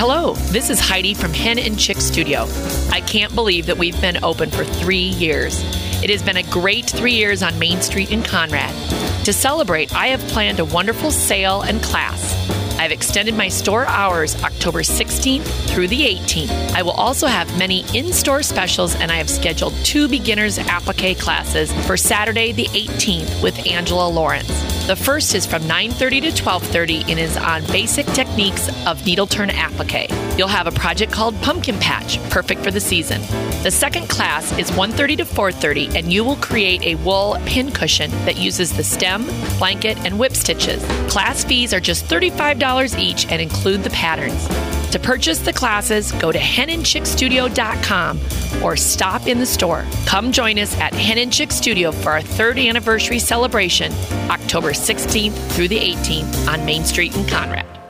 Hello, this is Heidi from Hen and Chick Studio. I can't believe that we've been open for 3 years. It has been a great 3 years on Main Street in Conrad. To celebrate, I have planned a wonderful sale and class. I've extended my store hours October 16th through the 18th. I will also have many in-store specials, and I have scheduled 2 beginners applique classes for Saturday the 18th with Angela Lawrence. The first is from 9:30 to 12:30 and is on basic techniques of needle turn applique. You'll have a project called Pumpkin Patch, perfect for the season. The second class is 1:30 to 4:30, and you will create a wool pin cushion that uses the stem, blanket, and whip stitches. Class fees are just $35 each and include the patterns. To purchase the classes, go to henandchickstudio.com or stop in the store. Come join us at Hen and Chick Studio for our 3rd anniversary celebration, October 16th through the 18th on Main Street in Conrad.